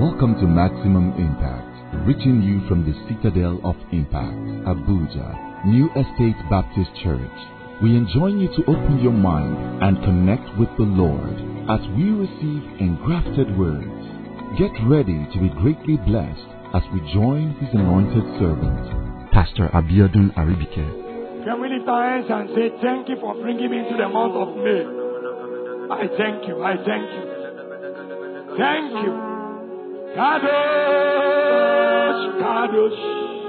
Welcome to Maximum Impact, reaching you from the Citadel of Impact, Abuja, New Estate Baptist Church. We enjoin you to open your mind and connect with the Lord as we receive engrafted words. Get ready to be greatly blessed as we join His anointed servant, Pastor Abiodun Aribike. Can we lift our hands and say, thank you for bringing me into the month of May. I thank you. I thank you. Thank you. Kadosh, Kadosh.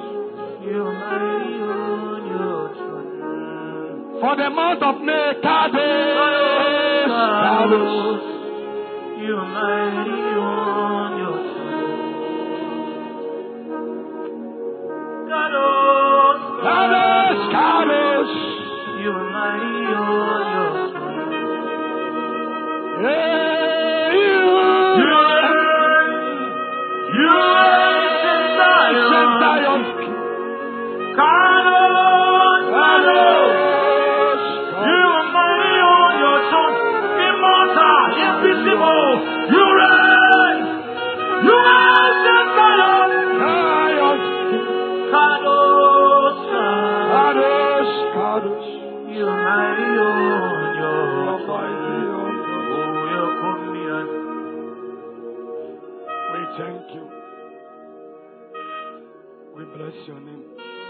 For the month of May, Kadosh, Kadosh. You mighty on your throne. Kadosh, Kadosh, Kadosh. you mighty on your throne. Hey, you reign in Zion. Kadosh, Kadosh, you mighty on your throne. Immortal, invisible, you reign in Zion. Kadosh, Kadosh, Kadosh. you mighty on your throne. We thank you. We bless your name.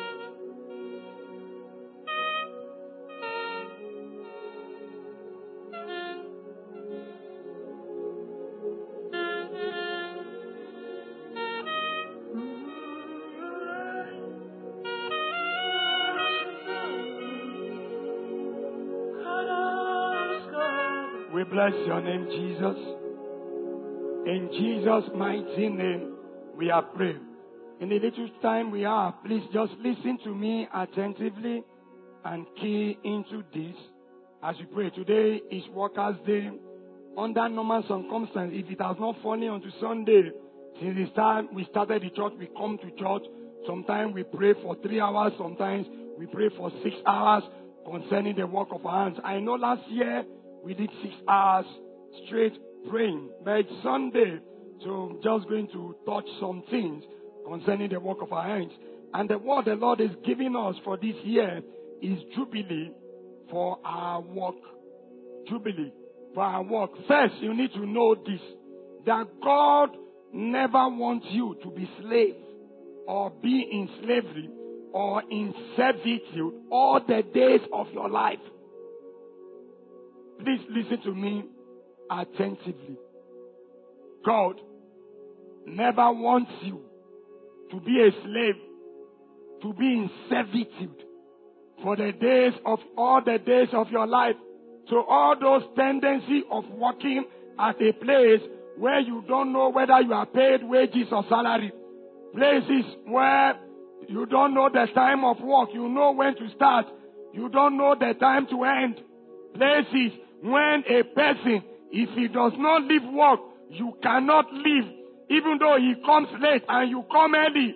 We bless your name, Jesus. In Jesus' mighty name, we are praying. In the little time we have, please just listen to me attentively and key into this as we pray. Today is Workers' Day. Under normal circumstances, if it has not fallen onto Sunday, since the time we started the church, we come to church. Sometimes we pray for 3 hours. Sometimes we pray for 6 hours concerning the work of our hands. I know last year we did 6 hours straight praying. But it's Sunday, so I'm just going to touch some things concerning the work of our hands. And the word the Lord is giving us for this year is jubilee for our work. Jubilee for our work. First, you need to know this, that God never wants you to be slave or be in slavery or in servitude all the days of your life. Please listen to me attentively. God never wants you to be a slave, to be in servitude for the days of all the days of your life. So all those tendency of working at a place where you don't know whether you are paid wages or salary, places where you don't know the time of work, you know when to start, you don't know the time to end, places when a person, if he does not leave work, you cannot leave, even though he comes late and you come early.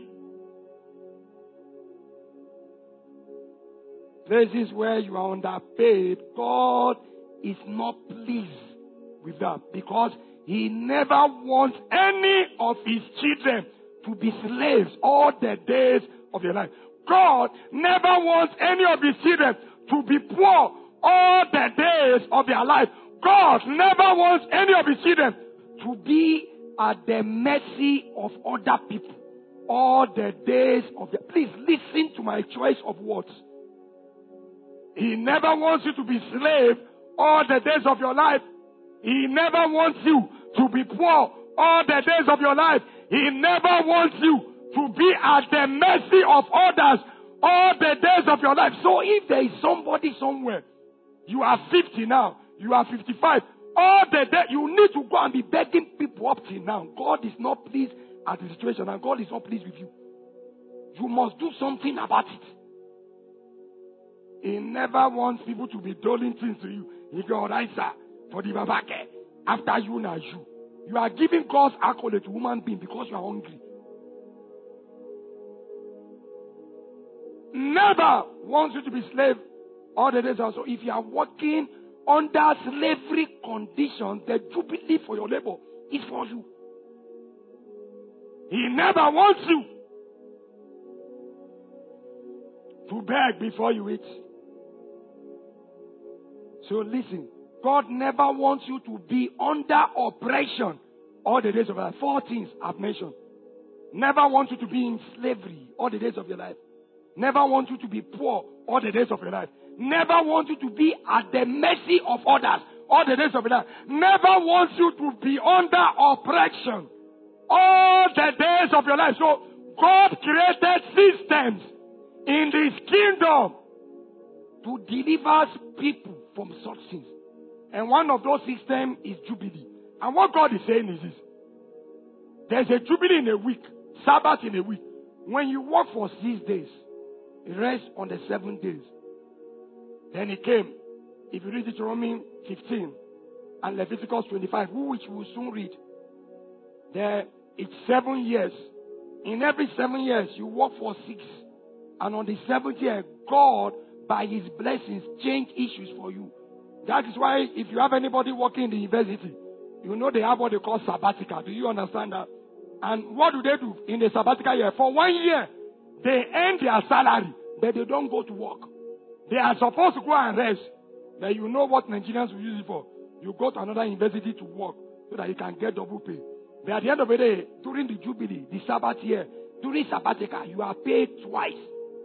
Places where you are underpaid, God is not pleased with that because He never wants any of His children to be slaves all the days of their life. God never wants any of His children to be poor all the days of their life. God never wants any of His children to be at the mercy of other people all the days of their life. Please listen to my choice of words. He never wants you to be slave all the days of your life. He never wants you to be poor all the days of your life. He never wants you to be at the mercy of others all the days of your life. So if there is somebody somewhere, you are 50 now, you are 55, all the day you need to go and be begging people up till now. God is not pleased at the situation and God is not pleased with you. You must do something about it. He never wants people to be doling things to you. He go, alright, sir, for the babake. After you, now you. You are giving God's accolade to human being because you are hungry. Never wants you to be slave all the days. Also, if you are working under slavery conditions, the jubilee for your labor is for you. He never wants you to beg before you eat. So listen, God never wants you to be under oppression all the days of your life. 4 things I've mentioned. Never wants you to be in slavery all the days of your life. Never wants you to be poor all the days of your life. Never wants you to be at the mercy of others all the days of your life. Never wants you to be under oppression all the days of your life. So God created systems in His kingdom to deliver people from such things. And one of those systems is Jubilee. And what God is saying is this. There's a Jubilee in a week, Sabbath in a week. When you work for 6 days, rest on the 7 days. Then He came. If you read Deuteronomy 15 and Leviticus 25, which we will soon read, there it's 7 years. In every 7 years, you work for 6. And on the 7th year, God, by His blessings, change issues for you. That is why if you have anybody working in the university, you know they have what they call sabbatical. Do you understand that? And what do they do in the sabbatical year? For 1 year, they earn their salary, but they don't go to work. They are supposed to go and rest. But you know what Nigerians will use it for? You go to another university to work so that you can get double pay. But at the end of the day, during the Jubilee, the Sabbath year, during sabbatical, you are paid twice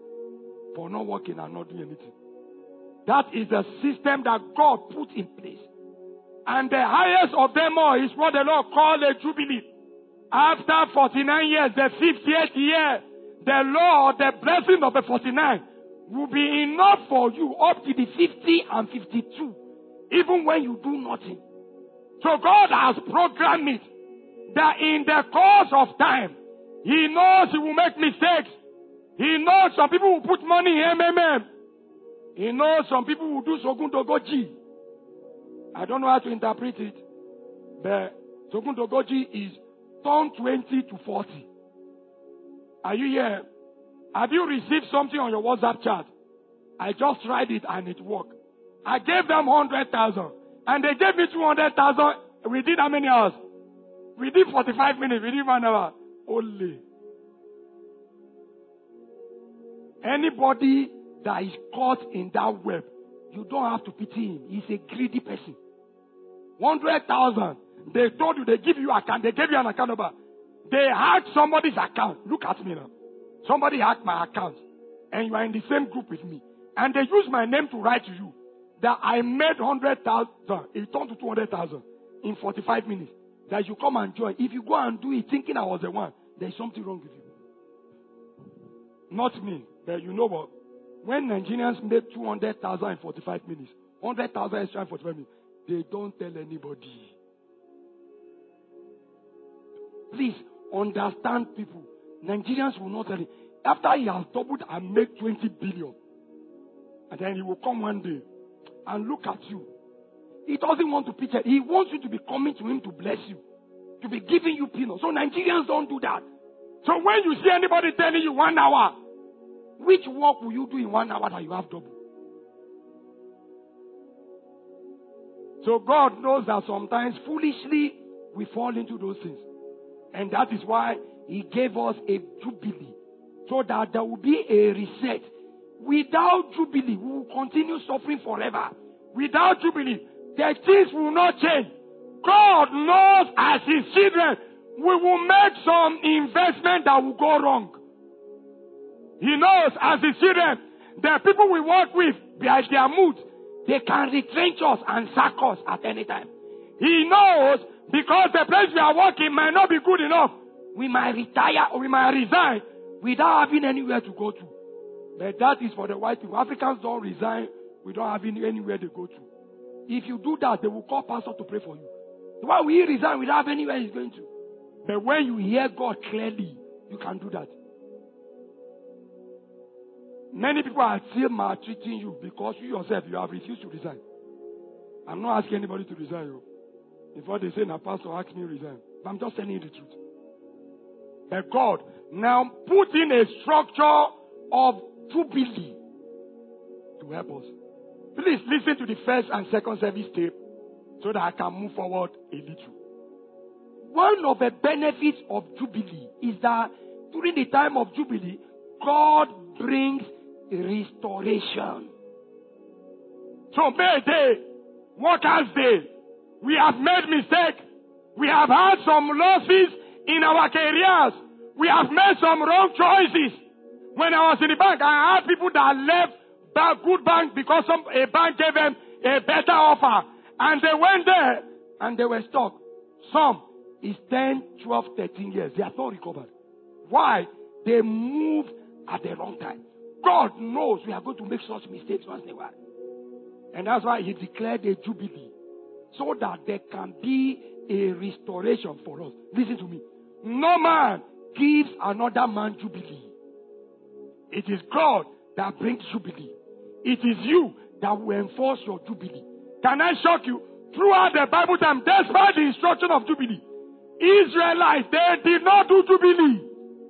for not working and not doing anything. That is the system that God put in place. And the highest of them all is what the Lord called a Jubilee. After 49 years, the 50th year, the Lord, the blessing of the 49 will be enough for you up to the 50 and 52, even when you do nothing. So God has programmed it that in the course of time, He knows He will make mistakes. He knows some people will put money in MMM. He knows some people will do Sogundogoji. I don't know how to interpret it, but Sogundogoji is turn 20 to 40. Are you here? Have you received something on your WhatsApp chat? I just tried it and it worked. I gave them 100,000 and they gave me 200,000. We did how many hours? We did 45 minutes. We did 1 hour. Only. Anybody that is caught in that web, you don't have to pity him. He's a greedy person. 100,000. They told you, they give you account. They gave you an account number. They hacked somebody's account. Look at me now. Somebody hacked my account. And you are in the same group with me. And they used my name to write to you that I made 100,000. It turned to 200,000 in 45 minutes. That you come and join. If you go and do it thinking I was the one, there's something wrong with you. Not me. But you know what? When Nigerians made 200,000 in 45 minutes, 100,000 extra in 45 minutes, they don't tell anybody. Please understand people. Nigerians will not tell you. After he has doubled and made 20 billion, and then he will come one day and look at you. He doesn't want to picture. He wants you to be coming to him to bless you, to be giving you peanuts. So Nigerians don't do that. So when you see anybody telling you 1 hour, which work will you do in 1 hour that you have double? So God knows that sometimes foolishly we fall into those things. And that is why He gave us a Jubilee. So that there will be a reset. Without Jubilee, we will continue suffering forever. Without Jubilee, the things will not change. God knows as His children, we will make some investment that will go wrong. He knows as His children, the people we work with, by their mood, they can retrench us and sack us at any time. He knows because the place we are working might not be good enough. We might retire or we might resign without having anywhere to go to. But that is for the white people. Africans don't resign without having anywhere to go to. If you do that, they will call pastor to pray for you. Why will he resign without having anywhere he's going to? But when you hear God clearly, you can do that. Many people are still maltreating you because you yourself, you have refused to resign. I'm not asking anybody to resign. You. Before they say, now pastor asked me to resign. But I'm just telling you the truth. But God now put in a structure of Jubilee to help us. Please listen to the first and second service tape so that I can move forward a little. one of the benefits of Jubilee is that during the time of Jubilee, God brings restoration. So May Day, Workers' Day, we have made mistakes. We have had some losses in our careers. We have made some wrong choices. When I was in the bank, I had people that left good bank because a bank gave them a better offer. And they went there and they were stuck. Some is 10, 12, 13 years. They have not recovered. Why? They moved at the wrong time. God knows we are going to make such mistakes once in a while. And that's why He declared a Jubilee. So that there can be a restoration for us. Listen to me. No man gives another man Jubilee. It is God that brings Jubilee. It is you that will enforce your Jubilee. Can I shock you? Throughout the Bible time, despite the instruction of Jubilee, Israelites, they did not do Jubilee.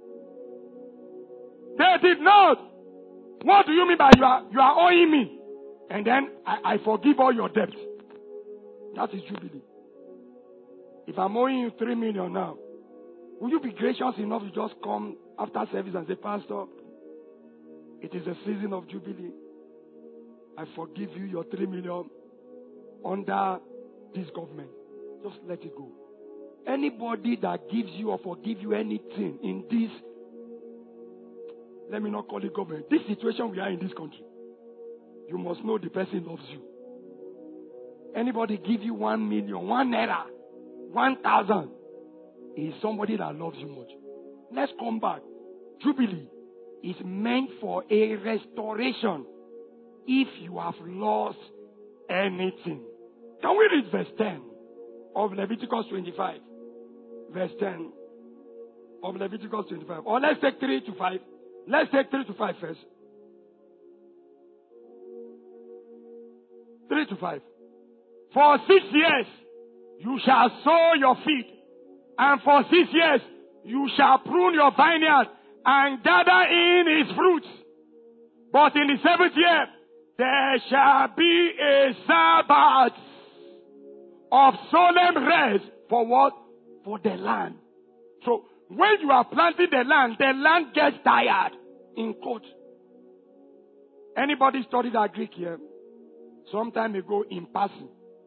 They did not. What do you mean by you are owing me? And then I forgive all your debt. That is Jubilee. If I'm owing you 3 million now, will you be gracious enough to just come after service and say, Pastor, it is a season of Jubilee. I forgive you your 3 million under this government. Just let it go. Anybody that gives you or forgive you anything in this, let me not call it government, this situation we are in this country, you must know the person loves you. Anybody give you 1 million, 1 naira, 1,000, is somebody that loves you much. Let's come back. Jubilee is meant for a restoration if you have lost anything. Can we read verse 10 of Leviticus 25? Verse 10 of Leviticus 25. Or let's take 3 to 5. Let's take 3 to 5 first. 3 to 5. For 6 years you shall sow your seed, and for 6 years you shall prune your vineyard and gather in its fruits. But in the 7th year there shall be a Sabbath of solemn rest for what? For the land. So when you are planting the land gets tired. In quote. Anybody studied that Greek here? Some time ago in passing.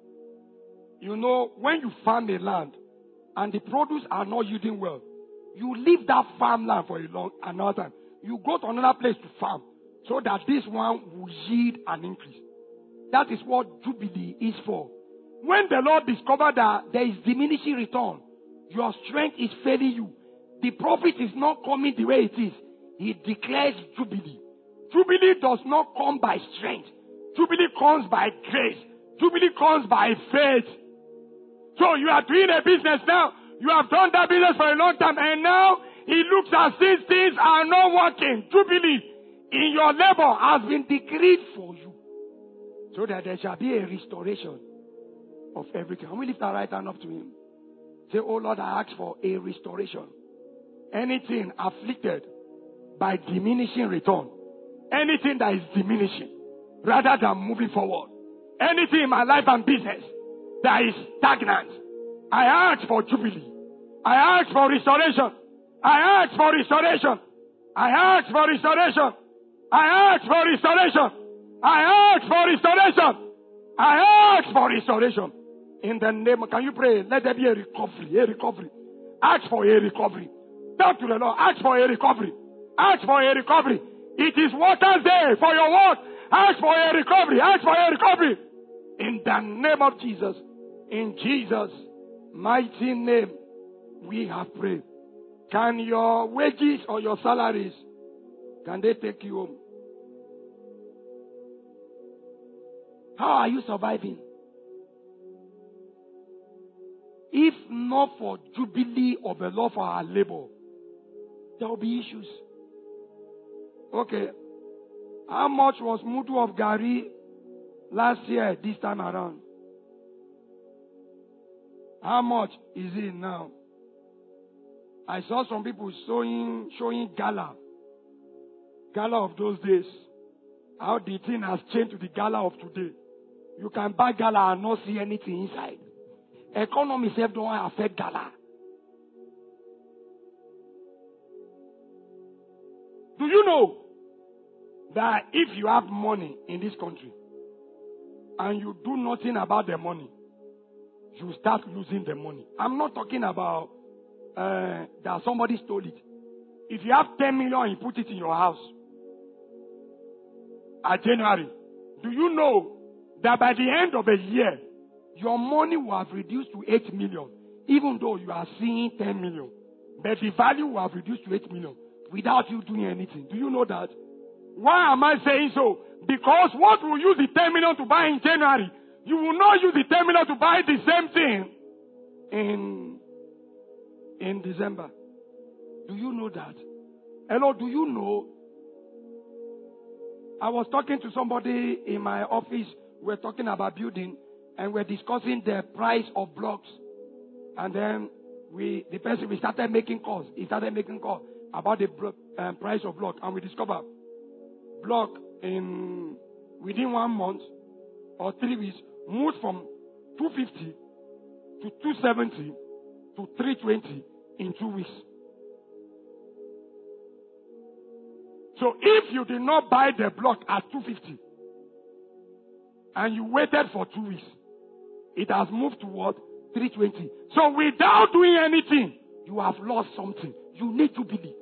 You know, when you farm a land and the produce are not yielding well, you leave that farmland for another time. You go to another place to farm so that this one will yield an increase. That is what Jubilee is for. When the Lord discovered that there is diminishing return, your strength is failing you, the profit is not coming the way it is, He declares Jubilee. Jubilee does not come by strength. Jubilee comes by grace. Jubilee comes by faith. So you are doing a business now. You have done that business for a long time, and now it looks as if things are not working. Jubilee in your labor has been decreed for you, so that there shall be a restoration of everything. Can we lift our right hand up to Him? Say, oh Lord, I ask for a restoration. Anything afflicted by diminishing return, anything that is diminishing rather than moving forward, anything in my life and business that is stagnant, I ask for Jubilee. I ask for restoration. I ask for restoration. I ask for restoration. I ask for restoration. I ask for restoration. I ask for restoration. In the name of, can you pray? Let there be a recovery. A recovery. Ask for a recovery. Talk to the Lord. Ask for a recovery. Ask for a recovery. It is Workers' Day for your work. Ask for a recovery. Ask for a recovery. In the name of Jesus. In Jesus' mighty name, we have prayed. Can your wages or your salaries, can they take you home? How are you surviving? If not for Jubilee of the Lord for our labor, there will be issues. Okay. How much was Mudu of Gari last year, this time around? How much is it now? I saw some people showing gala of those days. How the thing has changed to the gala of today. You can buy gala and not see anything inside. Economy self don't affect gala. Do you know that if you have money in this country and you do nothing about the money, you start losing the money? I'm not talking about that somebody stole it. If you have 10 million and you put it in your house at January, do you know that by the end of a year, your money will have reduced to 8 million, even though you are seeing 10 million? But the value will have reduced to 8 million without you doing anything. Do you know that? Why am I saying so? Because what will use the 10 million to buy in January, you will not use the 10 million to buy the same thing in December. Do you know that? Hello, do you know? I was talking to somebody in my office. We're talking about building, and we're discussing the price of blocks. And then we started making calls. He started making calls about the price of block, and we discovered block within 1 month or 3 weeks moved from 250 to 270 to 320 in 2 weeks. So if you did not buy the block at 250 and you waited for 2 weeks, it has moved to what? 320. So without doing anything, you have lost something. You need to believe.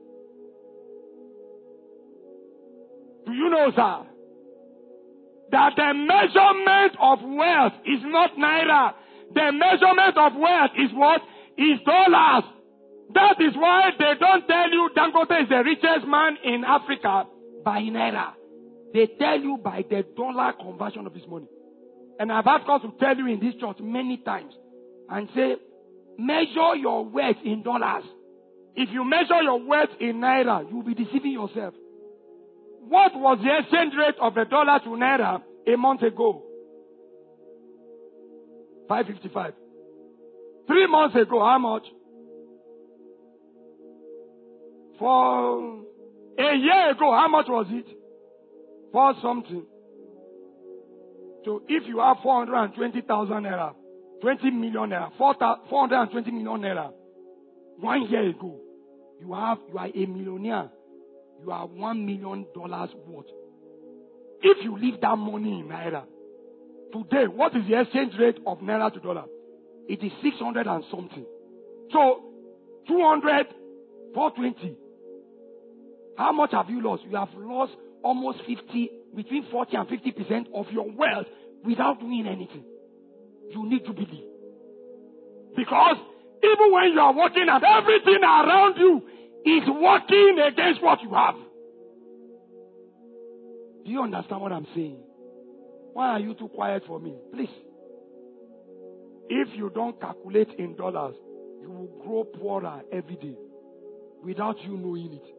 Do you know, sir, that the measurement of wealth is not naira? The measurement of wealth is what? Is dollars. That is why they don't tell you Dangote is the richest man in Africa by naira. They tell you by the dollar conversion of his money. And I've had cause to tell you in this church many times and say, measure your wealth in dollars. If you measure your wealth in naira, you'll be deceiving yourself. What was the exchange rate of the dollar to naira a month ago? 5.55. 3 months ago, how much? For a year ago, how much was it? 4 something. So if you have 420,000 naira, 20 million naira, 420 million naira, 1 year ago, you are a millionaire. You are $1 million worth. If you leave that money in naira, today, what is the exchange rate of naira to dollar? It is 600 and something. So, 200, 420. How much have you lost? You have lost almost between 40 and 50% of your wealth without doing anything. You need to believe. Because even when you are working and everything around you is working against what you have. Do you understand what I'm saying? Why are you too quiet for me? Please. If you don't calculate in dollars, you will grow poorer every day without you knowing it.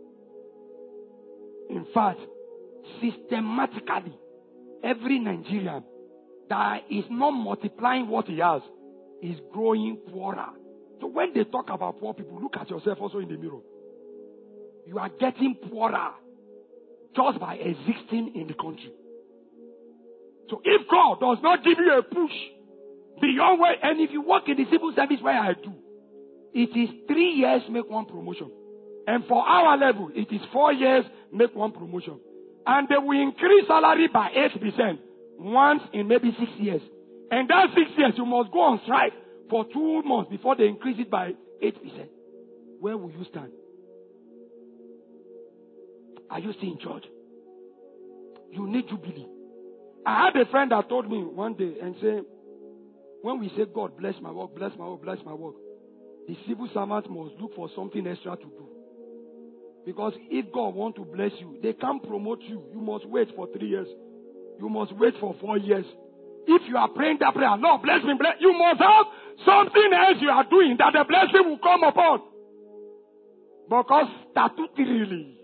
In fact, systematically, every Nigerian that is not multiplying what he has is growing poorer. So when they talk about poor people, look at yourself also in the mirror. You are getting poorer just by existing in the country. So if God does not give you a push beyond where, and if you work in the civil service where I do, it is 3 years make 1 promotion. And for our level, it is 4 years make 1 promotion. And they will increase salary by 8% once in maybe 6 years. And that 6 years, you must go on strike for 2 months before they increase it by 8%. Where will you stand? Are you still in church? You need to believe. I had a friend that told me one day and said, when we say, God, bless my work, bless my work, bless my work, the civil servant must look for something extra to do. Because if God wants to bless you, they can't promote you. You must wait for 3 years. You must wait for 4 years. If you are praying that prayer, Lord, bless me, bless, you must have something else you are doing that the blessing will come upon. Because statutorily,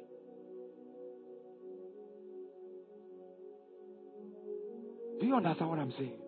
do you understand what I'm saying?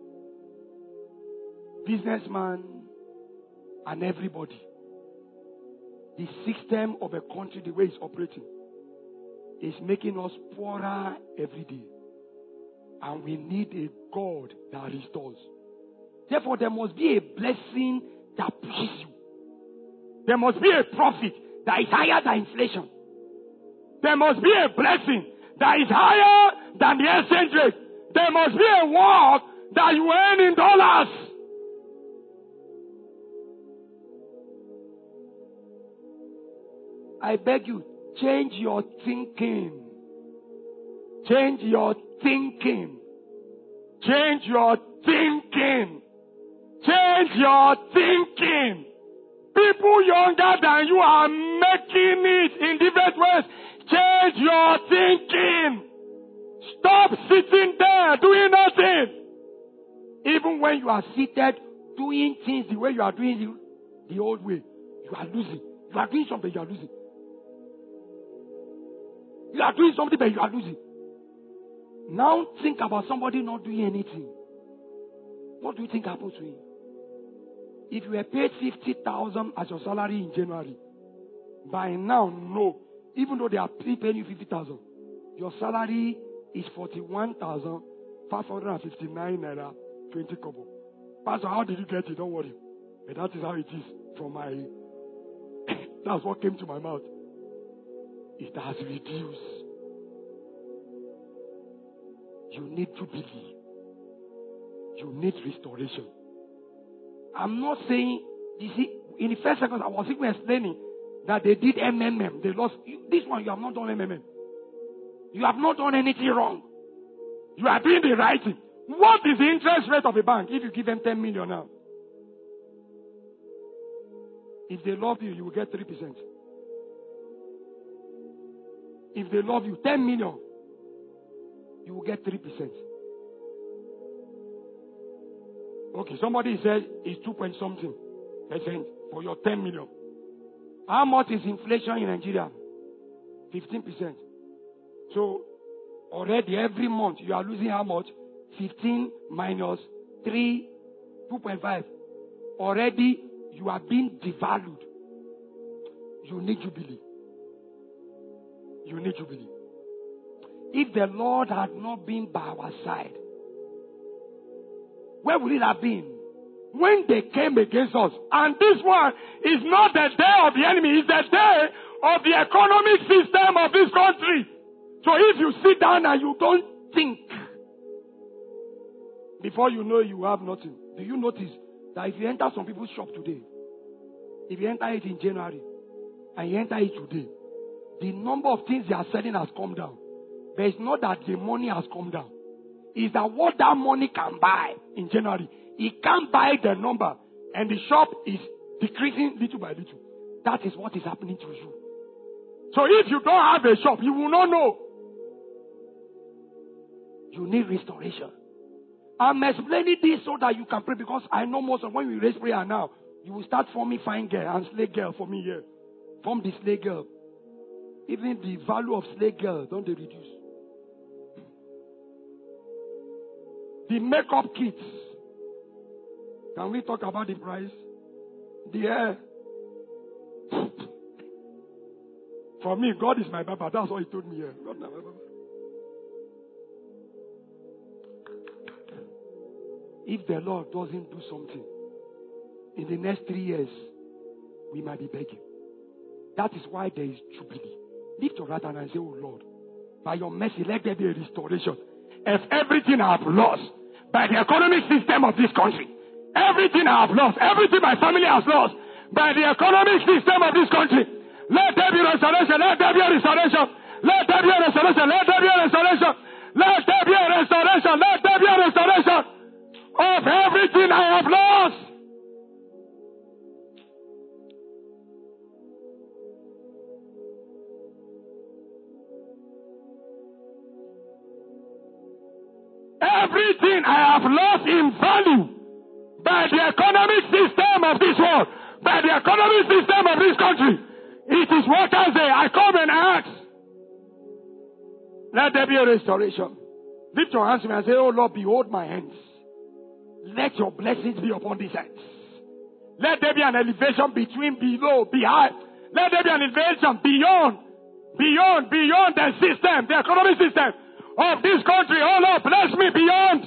Businessman and everybody. The system of a country, the way it's operating, is making us poorer every day. And we need a God that restores. Therefore, there must be a blessing that pushes you. There must be a profit that is higher than inflation. There must be a blessing that is higher than the exchange rate. There must be a work that you earn in dollars. I beg you, change your thinking. Change your thinking. Change your thinking. Change your thinking. People younger than you are making it in different ways. Change your thinking. Stop sitting there doing nothing. Even when you are seated doing things the way you are doing the old way, you are losing. You are doing something, you are losing. You are doing something, but you are losing. Now think about somebody not doing anything. What do you think happens to him? If you were paid 50,000 as your salary in January, by now, no. Even though they are paying you 50,000, your salary is 41,559 naira 20 kobo. Pastor, how did you get it? Don't worry. But that is how it is from my. That's what came to my mouth. It has reduced. You need jubilee. You need restoration. I'm not saying, you see, in the first second, I was even explaining that they did MMM. They lost. This one, you have not done MMM. You have not done anything wrong. You are doing the right thing. What is the interest rate of a bank if you give them 10 million now? If they love you, you will get 3%. If they love you, 10 million, you will get 3%. Okay, somebody said it's 2.something% for your 10 million. How much is inflation in Nigeria? 15%. So, already every month you are losing how much? 15 minus 3, 2.5. Already you are being devalued. You need jubilee. You need jubilee. If the Lord had not been by our side, where would it have been? When they came against us. And this one is not the day of the enemy, it's the day of the economic system of this country. So if you sit down and you don't think, before you know you have nothing. Do you notice that if you enter some people's shop today, if you enter it in January, and you enter it today, the number of things they are selling has come down. But it's not that the money has come down. It's that what that money can buy in January, it can't buy the number, and the shop is decreasing little by little. That is what is happening to you. So if you don't have a shop, you will not know. You need restoration. I'm explaining this so that you can pray, because I know most of when we raise prayer now, you will start forming fine girl and slave girl for me here. Form the slave girl. Even the value of slave girl, don't they reduce? The makeup kits. Can we talk about the price? The hair. For me, God is my Baba. That's what he told me here. God is my Baba. If the Lord doesn't do something, in the next 3 years, we might be begging. That is why there is jubilee. Lift your right hand and say, oh Lord, by your mercy, let there be a restoration. If everything I have lost by the economic system of this country, everything I have lost, everything my family has lost by the economic system of this country, let there be restoration, let there be a restoration, let there be a restoration, let there be a restoration, let there be a restoration, let there be a restoration of everything I have lost. Everything I have lost in value by the economic system of this world, by the economic system of this country, it is what I say. I come and ask. Let there be a restoration. Lift your hands to me and say, oh Lord, behold my hands. Let your blessings be upon these hands. Let there be an elevation between below, behind. Let there be an elevation beyond the system, the economic system of this country. Oh Lord, bless me beyond.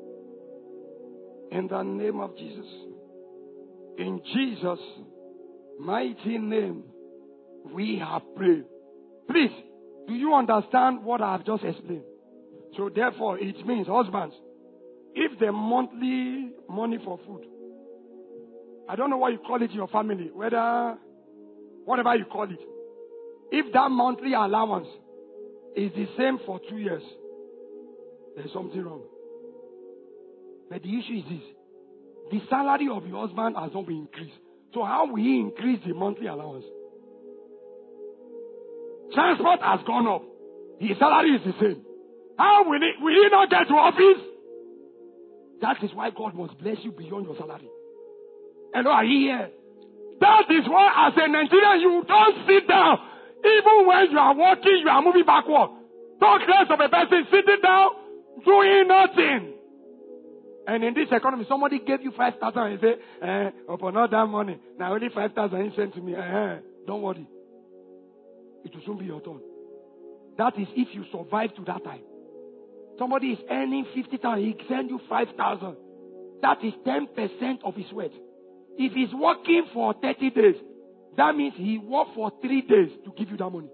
In the name of Jesus. In Jesus' mighty name, we have prayed. Please, do you understand what I have just explained? So therefore, it means, husbands, if the monthly money for food, I don't know what you call it in your family, whatever you call it, if that monthly allowance is the same for 2 years, there's something wrong. But the issue is this: the salary of your husband has not been increased. So how will he increase the monthly allowance? Transport has gone up. His salary is the same. How will he not get to office? That is why God must bless you beyond your salary. Hello, are you here? That is why, as a Nigerian, you don't sit down. Even when you are walking, you are moving backward. Talk less of a person sitting down, doing nothing. And in this economy, somebody gave you 5,000 and you say, upon all that money, now only 5,000 he sent to me. Don't worry. It will soon be your turn. That is if you survive to that time. Somebody is earning 50,000, he send you 5,000. That is 10% of his wealth. If he's working for 30 days, that means he worked for 3 days to give you that money.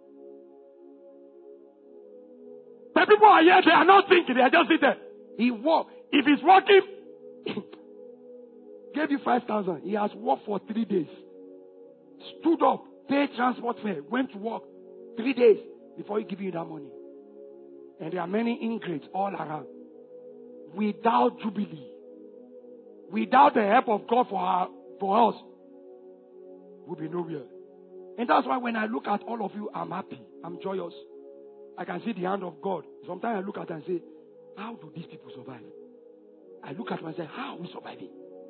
The people are here, they are not thinking, they are just sitting there. He worked. If he's working, gave you 5,000, he has worked for 3 days. Stood up, paid transport fare, went to work 3 days before he give you that money. And there are many ingrates all around. Without jubilee, without the help of God for us, we'll be nowhere. And that's why when I look at all of you, I'm happy. I'm joyous. I can see the hand of God. Sometimes I look at it and say, how do these people survive? I look at them and say, how are we surviving?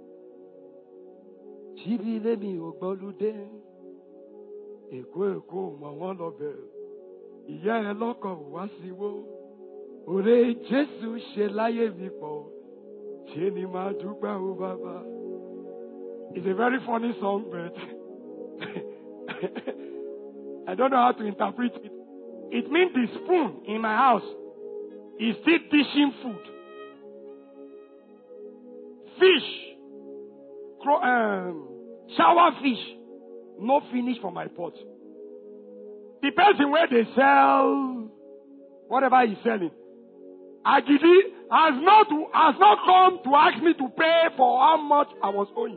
It's a very funny song, but I don't know how to interpret it. It means the spoon in my house is still dishing food. Fish, shower fish, no finish for my pot. The person where they sell whatever he's selling, Agidi has not come to ask me to pay for how much I was owing.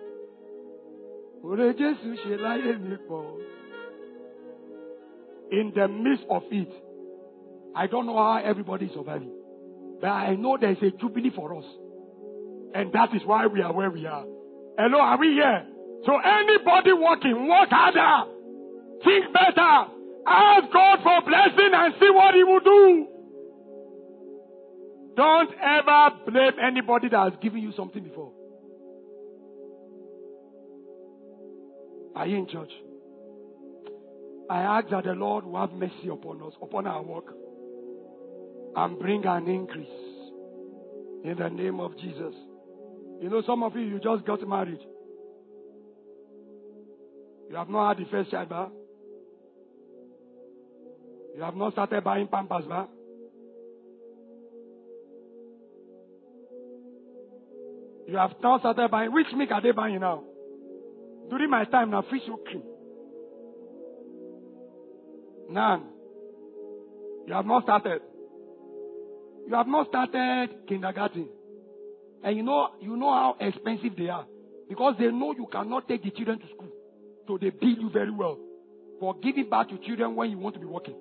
In the midst of it, I don't know how everybody is surviving, but I know there is a jubilee for us. And that is why we are where we are. Hello, are we here? So anybody working, work harder. Think better. Ask God for blessing and see what He will do. Don't ever blame anybody that has given you something before. Are you in church? I ask that the Lord will have mercy upon us, upon our work, and bring an increase in the name of Jesus. You know, some of you just got married. You have not had the first child, bah? You have not started buying Pampers, bah? You have not started buying. Which milk are they buying now? During my time, now fish cream. None. You have not started. You have not started kindergarten. And you know how expensive they are. Because they know you cannot take the children to school. So they bill you very well for giving back to children when you want to be working.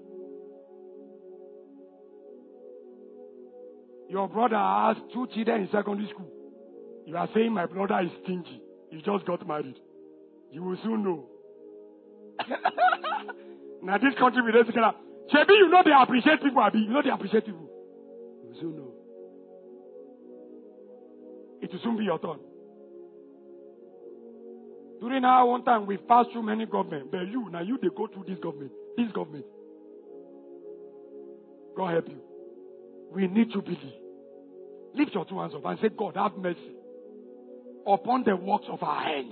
Your brother has 2 children in secondary school. You are saying my brother is stingy. He just got married. You will soon know. Now this country will just get Shebi, you know they appreciate people, Abi. You know they appreciate people. You will soon know. It will soon be your turn. During our one time, we've passed through many governments. But you they go through this government. This government. God help you. We need to believe. Lift your 2 hands up and say, God, have mercy upon the works of our hands.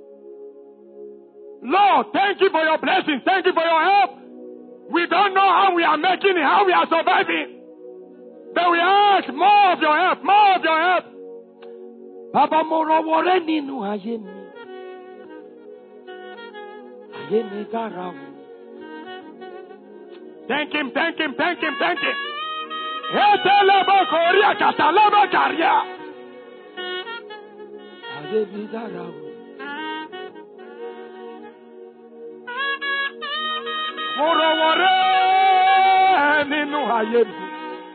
Lord, thank you for your blessings. Thank you for your help. We don't know how we are making it, how we are surviving. But we ask more of your help, more of your help. Baba Moro Wareni nu ayemi. Thank him, thank him, thank him, thank him. Etelebo koria katalaba karia. Morowore ninu ayemi.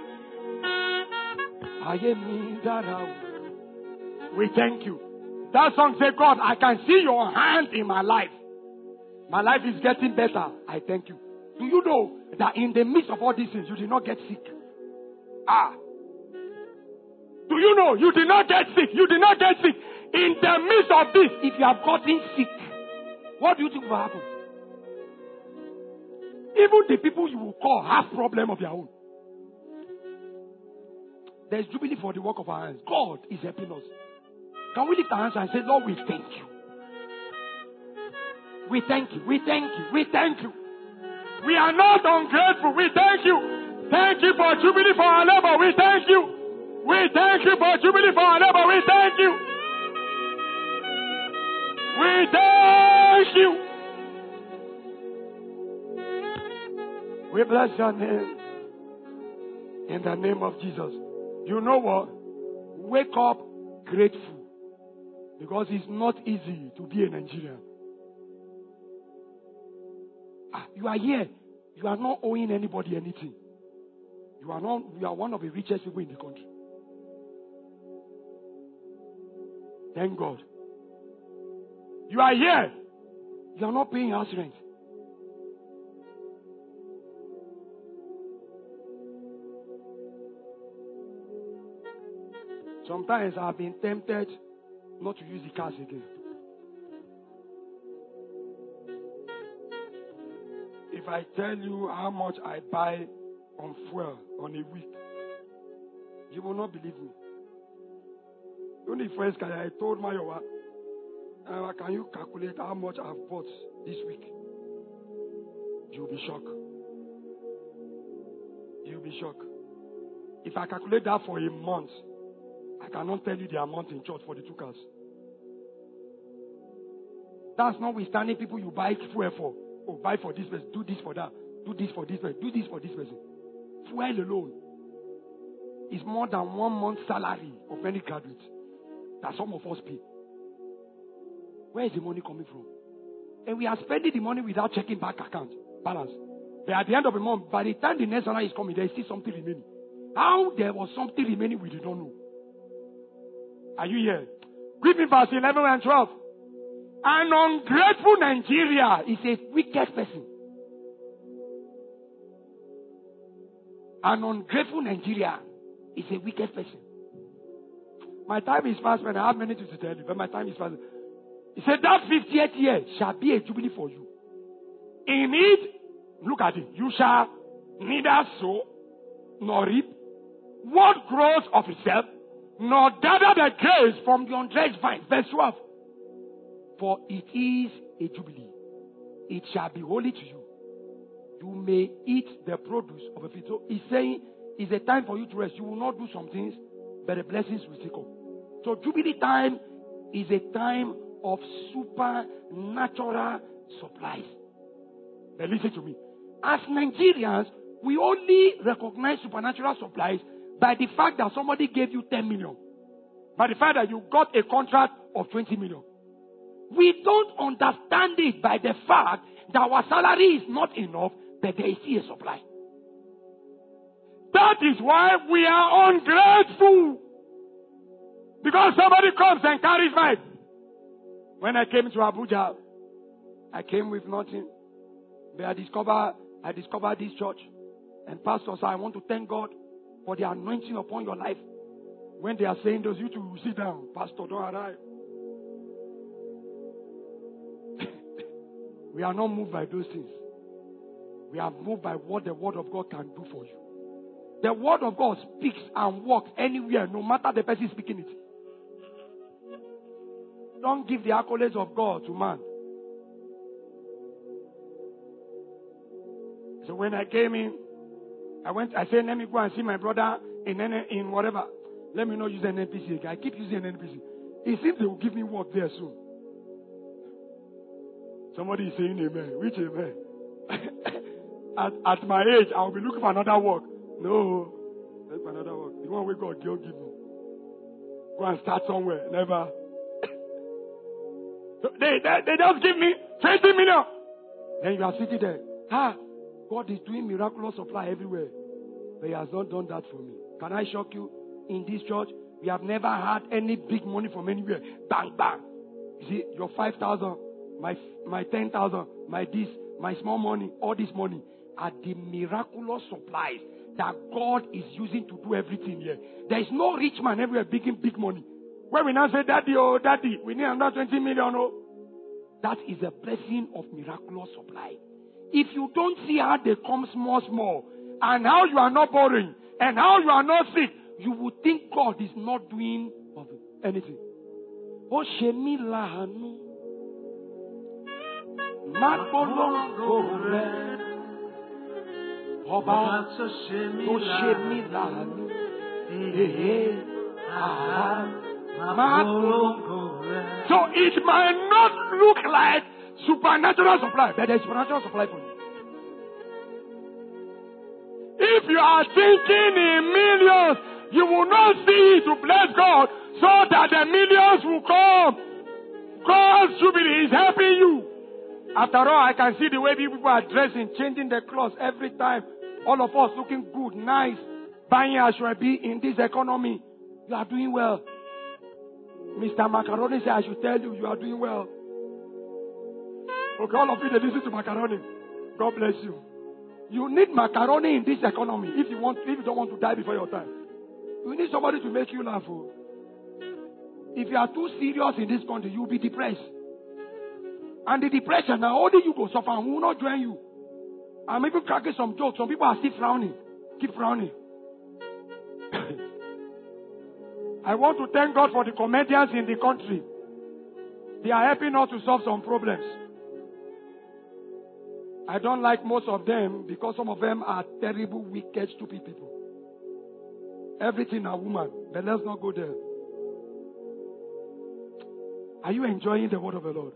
Ayemi darau. We thank you. That song says, God, I can see your hand in my life. My life is getting better. I thank you. Do you know that in the midst of all these things, you did not get sick? Do you know you did not get sick? You did not get sick. In the midst of this, if you have gotten sick, what do you think will happen? Even the people you will call have problem of their own. There is jubilee for the work of our hands. God is helping us. Can we lift our hands and say, Lord, we thank you. We thank you. We thank you. We thank you. We are not ungrateful. We thank you. Thank you for jubilee for our labor. We thank you. We thank you for jubilee for our labor. We thank you. We thank you. We bless your name. In the name of Jesus. You know what? Wake up grateful. Because it's not easy to be a Nigerian. You are here. You are not owing anybody anything. You are one of the richest people in the country. Thank God. You are here. You are not paying house rent. Sometimes I have been tempted not to use the cars again. If I tell you how much I buy on fuel on a week, you will not believe me. Only first I told Mayowa, can you calculate how much I've bought this week? You'll be shocked. You'll be shocked. If I calculate that for a month, I cannot tell you the amount in church for the 2 cars. That's notwithstanding people you buy fuel for. Oh, buy for this person, do this for that, do this for this person, do this for this person. Fuel alone is more than 1 month's salary of any graduate that some of us pay. Where is the money coming from? And we are spending the money without checking bank account balance. But at the end of the month, by the time the next salary is coming, there is still something remaining. How there was something remaining, we do not know. Are you here? Give me verse 11 and 12. An ungrateful Nigeria is a wicked person. An ungrateful Nigeria is a wicked person. My time is fast, man. I have many things to tell you, but my time is fast. He said that 50th year shall be a jubilee for you. In it, look at it, you shall neither sow nor reap what grows of itself, nor gather the grapes from the undredged vine. Verse 12. For it is a jubilee. It shall be holy to you. You may eat the produce of a field. So he's saying it's a time for you to rest. You will not do some things, but the blessings will still come. So jubilee time is a time of supernatural supplies. But listen to me. As Nigerians, we only recognize supernatural supplies by the fact that somebody gave you 10 million. By the fact that you got a contract of 20 million. We don't understand it by the fact that our salary is not enough, but there is still a supply. That is why we are ungrateful. Because somebody comes and carries my. When I came to Abuja, I came with nothing. But I discovered this church. And pastor said, I want to thank God for the anointing upon your life. When they are saying those, you two sit down. Pastor, don't arrive. We are not moved by those things. We are moved by what the word of God can do for you. The word of God speaks and works anywhere, no matter the person speaking it. Don't give the accolades of God to man. So when I came in, I said, let me go and see my brother in whatever. Let me not use an NPC. I keep using an NPC. It seems they will give me work there soon. Somebody is saying amen. Which amen? At my age, I'll be looking for another work. No. Look for another work. The one where God give me. Go and start somewhere. Never. So they just give me 20 million. Then you are sitting there. God is doing miraculous supply everywhere. But He has not done that for me. Can I shock you? In this church, we have never had any big money from anywhere. Bang, bang. You see, your 5,000, my 10,000, my this, my small money, all this money are the miraculous supplies that God is using to do everything here. There is no rich man everywhere making big money. When we now say, Daddy, oh, Daddy, we need another 20 million, oh. That is a blessing of miraculous supply. If you don't see how they come small, and how you are not borrowing, and how you are not sick, you would think God is not doing anything. Oh, Shemi Lahanu. Makolongore. Oba. Oh, Shemi Lahanu. So it might not look like supernatural supply, but there's supernatural supply for you. If you are thinking in millions, you will not see it to bless God so that the millions will come. God's jubilee is helping you. After all, I can see the way people are dressing, changing their clothes every time. All of us looking good, nice, buying ashwabi in this economy. You are doing well. Mr. Macaroni said, I should tell you, you are doing well. Okay, all of you that listen to Macaroni, God bless you. You need macaroni in this economy if you don't want to die before your time. You need somebody to make you laugh. If you are too serious in this country, you will be depressed. And the depression, now only you go suffer and we will not join you. I'm even cracking some jokes. Some people are still frowning. Keep frowning. I want to thank God for the comedians in the country. They are helping us to solve some problems. I don't like most of them because some of them are terrible, wicked, stupid people. Everything a woman, but let's not go there. Are you enjoying the word of the Lord?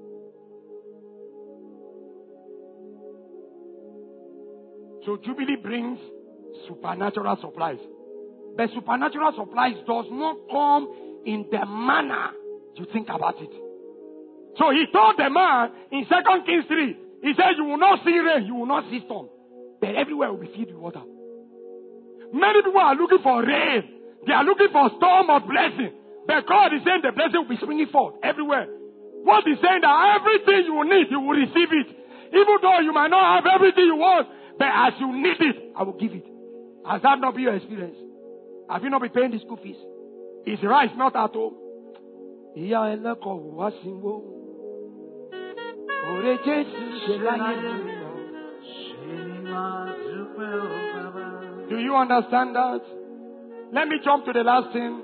So Jubilee brings supernatural supplies. But supernatural supplies does not come in the manner you think about it. So he told the man in 2 Kings 3, he said, you will not see rain, you will not see storm. But everywhere will be filled with water. Many people are looking for rain. They are looking for storm or blessing. But God is saying the blessing will be springing forth everywhere. What he's saying that everything you will need, you will receive it. Even though you might not have everything you want, but as you need it, I will give it. Has that not been your experience? Have you not been paying the school fees? Is rice not at home? Do you understand that? Let me jump to the last thing.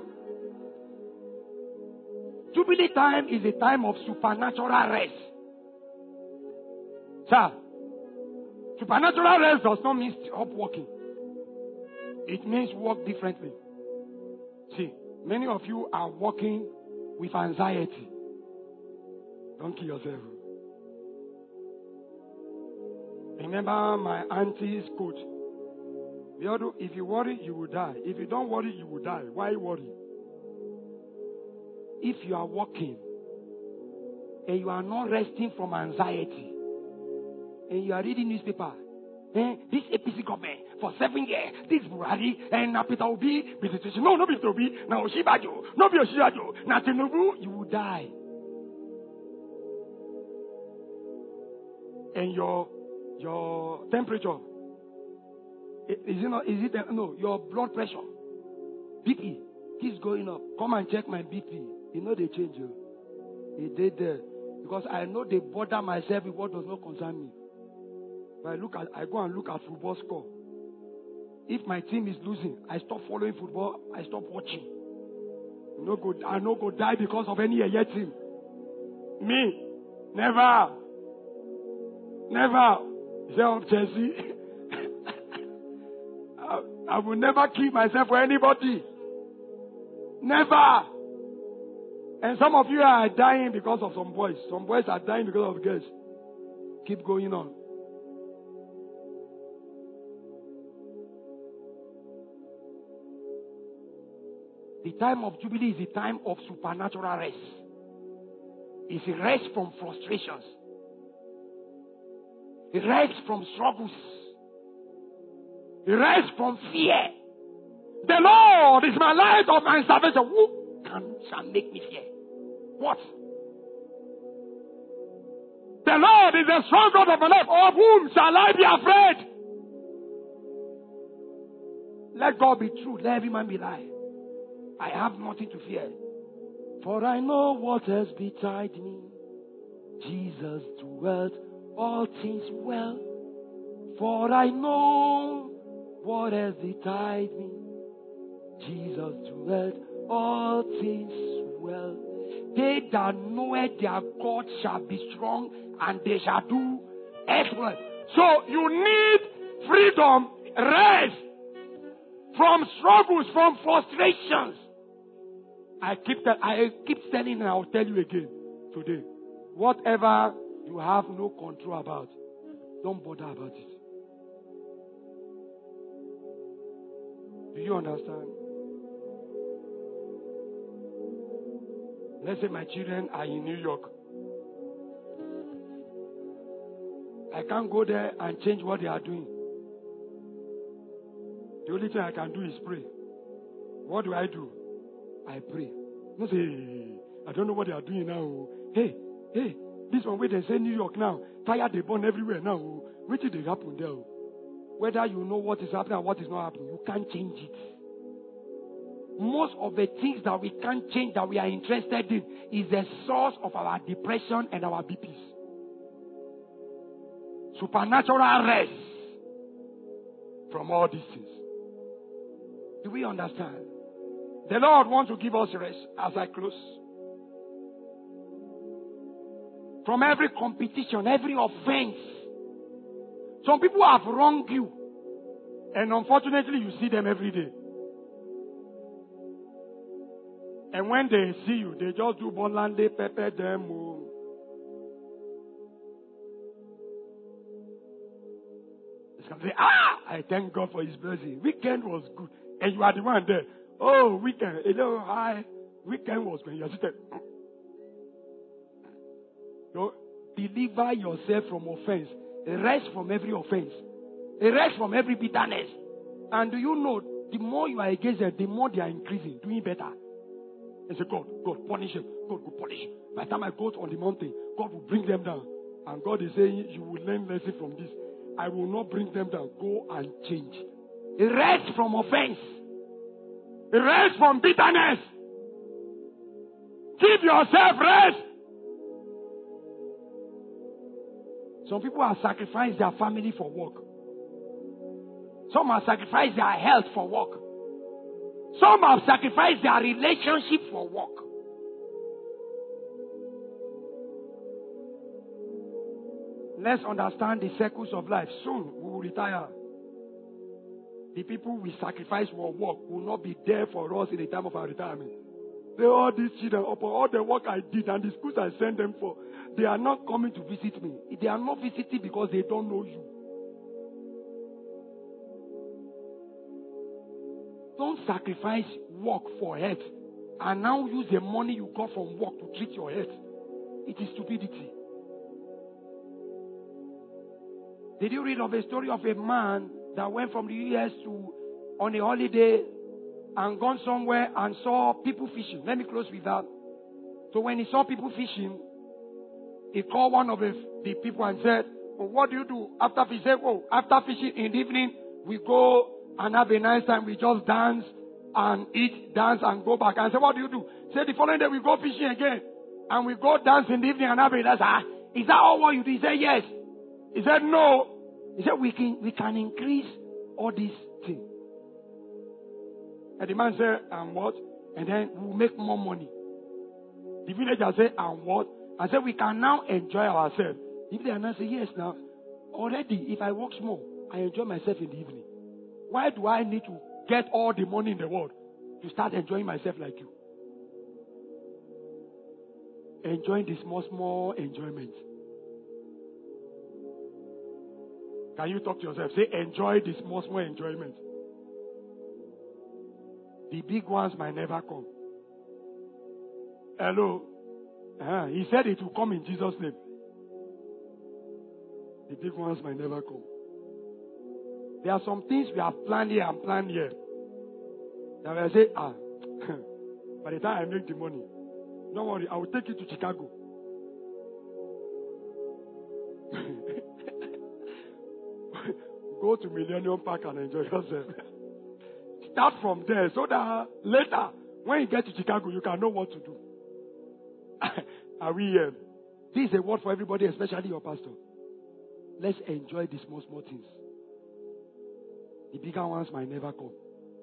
Jubilee time is a time of supernatural rest. Sir, supernatural rest does not mean stop working. It means work differently. See, many of you are working with anxiety. Don't kill yourself. Remember my auntie's quote. If you worry, you will die. If you don't worry, you will die. Why worry? If you are working and you are not resting from anxiety and you are reading newspaper, this APC government for 7 years, this Buhari and Peter Obi, no Peter Obi, now Oshibajo, no be Oshibajo, now Tinubu, you will die. And your temperature, your blood pressure, BP, keeps going up. Come and check my BP. You know they change you. It did there. Because I know they bother myself with what does not concern me. But I go and look at football score. If my team is losing, I stop following football, I stop watching. I no go die because of any yet team. Me, never. Say of Chelsea. I will never kill myself for anybody. Never. And some of you are dying because of some boys. Some boys are dying because of girls. Keep going on. The time of Jubilee is the time of supernatural rest. It's a rest from frustrations. A rest from struggles. A rest from fear. The Lord is my light of my salvation. Who shall make me fear? What? The Lord is the strong God of my life. Of whom shall I be afraid? Let God be true. Let every man be lie. I have nothing to fear. For I know what has betide me. Jesus dwelt all things well. For I know what has betide me. Jesus dwelt all things well. They that know their God shall be strong, and they shall do exploit. So you need freedom, rest from struggles, from frustrations. I keep telling and I will tell you again today. Whatever you have no control about, don't bother about it. Do you understand? Let's say my children are in New York. I can't go there and change what they are doing. The only thing I can do is pray. What do? I pray. No say, I don't know what they are doing now. Hey, this one where they say New York now, fire they burn everywhere now. What did they happen there? Whether you know what is happening and what is not happening, you can't change it. Most of the things that we can't change, that we are interested in, is the source of our depression and our BPs. Supernatural rest from all these things. Do we understand? The Lord wants to give us rest as I close. From every competition, every offense. Some people have wronged you. And unfortunately, you see them every day. And when they see you, they just do bonland, they pepper them. It's going to say, I thank God for His blessing. Weekend was good. And you are the one there. Oh, weekend. Hi. Weekend was good. You are sitting. So, deliver yourself from offense. Rest from every offense. Rest from every bitterness. And do you know, the more you are against them, the more they are increasing, doing better. And say, God, punish him. God will punish him. By the time I go on the mountain, God will bring them down. And God is saying, you will learn lesson from this. I will not bring them down. Go and change. Rest from offense. Rest from bitterness. Give yourself rest. Some people have sacrificed their family for work. Some have sacrificed their health for work. Some have sacrificed their relationship for work. Let's understand the circles of life. Soon we will retire. The people we sacrifice for work will not be there for us in the time of our retirement. All these children, all the work I did and the schools I sent them for, they are not coming to visit me. They are not visiting because they don't know you. Don't sacrifice work for health and now use the money you got from work to treat your health. It is stupidity. Did you read of a story of a man that went from the US on a holiday and gone somewhere and saw people fishing? Let me close with that. So when he saw people fishing, he called one of the people and said, what do you do after fishing? He said, after fishing in the evening, we go and have a nice time. We just dance and eat, dance and go back. And I said, what do you do? He said, the following day we go fishing again. And we go dance in the evening and have a nice time. Is that all what you do? He said, yes. He said, no. He said, we can increase all these things. And the man said, and what? And then we'll make more money. The villager said, and what? I said, we can now enjoy ourselves. If they are not say, yes, now, already, if I work small, I enjoy myself in the evening. Why do I need to get all the money in the world to start enjoying myself like you? enjoying the small enjoyment. Can you talk to yourself? Say, enjoy the small enjoyment. The big ones might never come. Hello? He said it will come in Jesus' name. The big ones might never come. There are some things we have planned here and planned here. That I say, by the time I make the money, don't worry, I will take you to Chicago. Go to Millennium Park and enjoy yourself. Start from there so that later, when you get to Chicago, you can know what to do. Are we here? This is a word for everybody, especially your pastor. Let's enjoy the small things. The bigger ones might never come.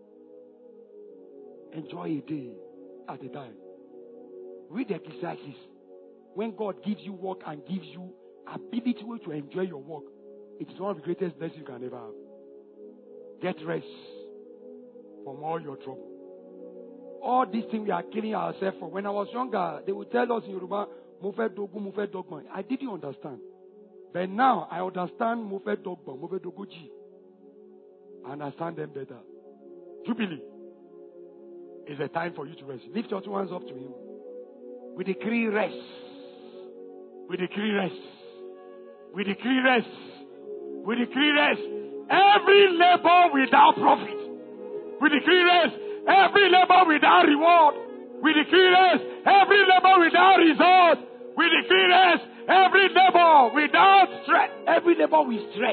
Enjoy a day at a time. Read Ecclesiastes. When God gives you work and gives you ability to enjoy your work, it is one of the greatest blessings you can ever have. Get rest from all your trouble. All these things we are killing ourselves for. When I was younger, they would tell us in Yoruba, Mufe dogu, Mufe dogma. I didn't understand. But now I understand Mufe dogma, Mufe doguji. I understand them better. Jubilee is a time for you to rest. Lift your two hands up to Him. We decree rest. We decree rest. We decree rest. We decree rest. Every labor without profit. We decree rest. Every labor without reward. We decree rest. Every labor without result. We decree rest. Every labor without stress. Every labor with stress.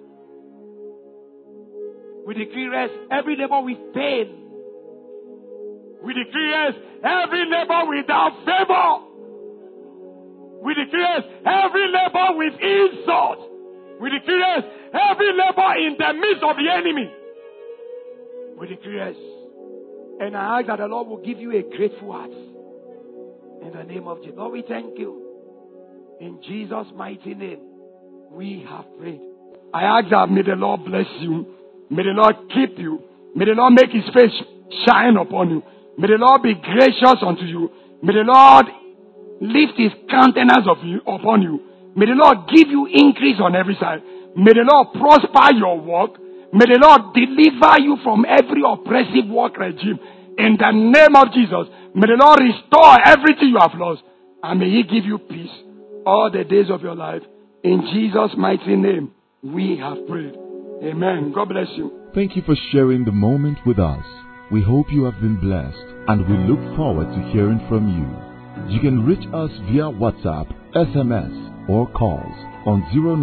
We decree rest. Every labor with pain. We decree rest. Every labor without favor. We decree rest. Every labor with insult. We decree rest. Every labor in the midst of the enemy. We decree rest. And I ask that the Lord will give you a grateful heart. In the name of Jesus. Lord, we thank you. In Jesus' mighty name, we have prayed. I ask that may the Lord bless you. May the Lord keep you. May the Lord make His face shine upon you. May the Lord be gracious unto you. May the Lord lift His countenance upon you. May the Lord give you increase on every side. May the Lord prosper your work. May the Lord deliver you from every oppressive work regime. In the name of Jesus, may the Lord restore everything you have lost. And may He give you peace all the days of your life. In Jesus' mighty name, we have prayed. Amen. God bless you. Thank you for sharing the moment with us. We hope you have been blessed, and we look forward to hearing from you. You can reach us via WhatsApp, SMS, or calls on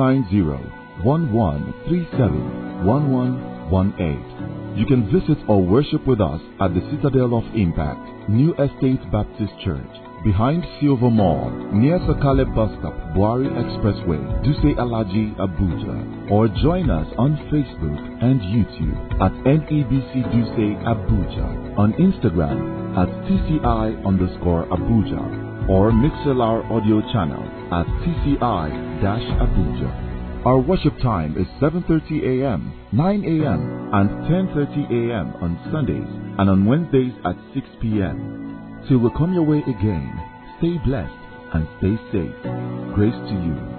090-1137-1118. You can visit or worship with us at the Citadel of Impact, New Estate Baptist Church, behind Silver Mall, near Sakale Bus Stop, Buari Expressway, Duse Alaji, Abuja. Or join us on Facebook and YouTube at NEBC Duse Abuja, on Instagram at TCI_Abuja, or Mixlr audio channel at TCI-Abuja. Our worship time is 7:30 a.m., 9 a.m., and 10:30 a.m. on Sundays, and on Wednesdays at 6 p.m. Till we come your way again, stay blessed and stay safe. Grace to you.